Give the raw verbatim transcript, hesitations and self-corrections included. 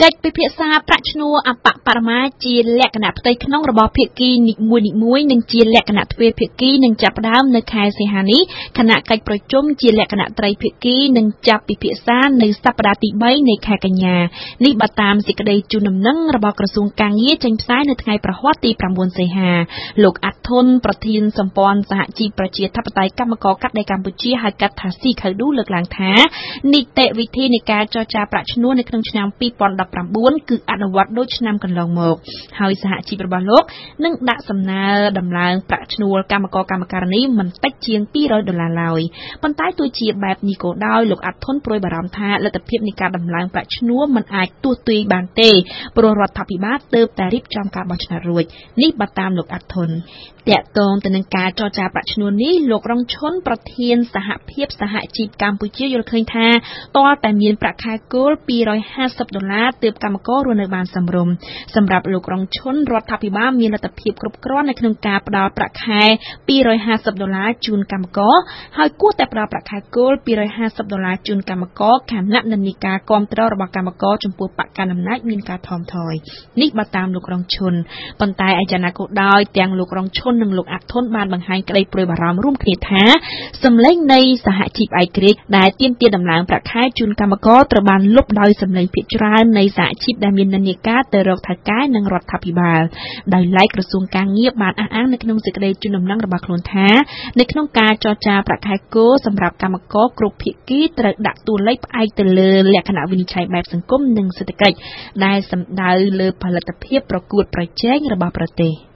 កិច្ចពិភាក្សាប្រាក់ឈ្នួលអបបរមាជាលក្ខណៈផ្ទៃក្នុងរបស់ភាគីនីមួយៗនិងជាលក្ខណៈទ្វេភាគីនឹងចាប់ផ្ដើមនៅខែសីហានេះគណៈកិច្ចប្រជុំជាលក្ខណៈត្រីភាគីនឹងចាប់ពិភាក្សានៅសប្តាហ៍ទីបីនៃខែកញ្ញានេះបើតាមសេចក្តីជូនដំណឹងរបស់ក្រសួងកាងារចេញផ្សាយនៅថ្ងៃប្រហ័សទីប្រាំបួនសីហាលោកអាត់ធុនប្រធានសម្ព័ន្ធសហជីពប្រជាធិបតេយ្យកម្មករកាត់ដេរកម្ពុជាហៅកាត់ថាស៊ីខៅឌូលើកឡើងថានីតិវិធីនៃការចរចាប្រាក់ឈ្នួលនៅក្នុងឆ្នាំពីរពាន់ដប់ប្រាំបួនគឺអនុវត្តដូចឆ្នាំកន្លងមកហើយសហជីពរបស់លោកនឹងដាក់សំណើដំឡើងប្រាក់ឈ្នួលកម្មករកម្មការិនីមិនតិចជាងពីររយដុល្លារឡើយប៉ុន្តែទោះជាបែបនេះក៏ដោយលោកអាត់ធុនព្រួយបារម្ភថាលទ្ធភាពនៃការដំឡើងប្រាក់ឈ្នួលមិនអាចទស្សន៍ទាយបានទេព្រោះរដ្ឋាភិបាលទើបតែរៀបចំការបោះឆ្នោតរួចនេះបើតាមលោកអាត់ធុនតាក់ទងទៅនឹងការចរចាប្រាក់ឈ្នួលនេះលោករងឈុនប្រធានសហភាពសហជីពកម្ពុជាយល់ឃើញថាតើតែមានប្រាក់ខែគោលពីររយហាសិបដុល្លារទើបកម្មកររស់នៅបានសមរម្យសម្រាប់លោករងឈុនរដ្ឋាភិបាលមានលទ្ធភាពគ្រប់គ្រាន់នៅក្នុងការផ្ដល់ប្រាក់ខែពីររយហាសិបដុល្លារជូនកម្មករហើយគួរតែផ្ដល់ប្រាក់ខែគោលពីររយហាសិបដុល្លារជូនកម្មករខណៈនិន្នាការគាំទ្ររបស់កម្មករចំពោះបកកណ្ដាលអំណាចមានការថមថយនេះបើតាមលោករងឈុនប៉ុន្តែឯយ៉ាងណាក៏ដោយទាំងលោករងឈុននិងលោកអាត់ធុនបានបង្ហាញក្តីព្រួយបារម្ភរួមគ្នាថាសម្លេងនៃសហជីពឯករាជ្យដែលទាមទារដំឡើងប្រាក់ខែជូនកម្មករត្រូវបានលុបដោយសម្លេងភាគច្រើននៃសហជីពដែលមាននិន្នាការទៅរកថៅកែនិងរដ្ឋាភិបាលដោយឡែកក្រសួងកាងារបានអះអាងនៅក្នុងសេចក្តីជូនដំណឹងរបស់ខ្លួនថានៅក្នុងការចរចាប្រាក់ខែគោលសម្រាប់កម្មករគ្រប់ភាគីត្រូវដាក់តួលេខផ្អែកទៅលើលក្ខណៈវិនិច្ឆ័យបែបសង្គមនិងសេដ្ឋកិច្ចដែលសំដៅលើផលិតភាពប្រកួតប្រជែងរបស់ប្រទេស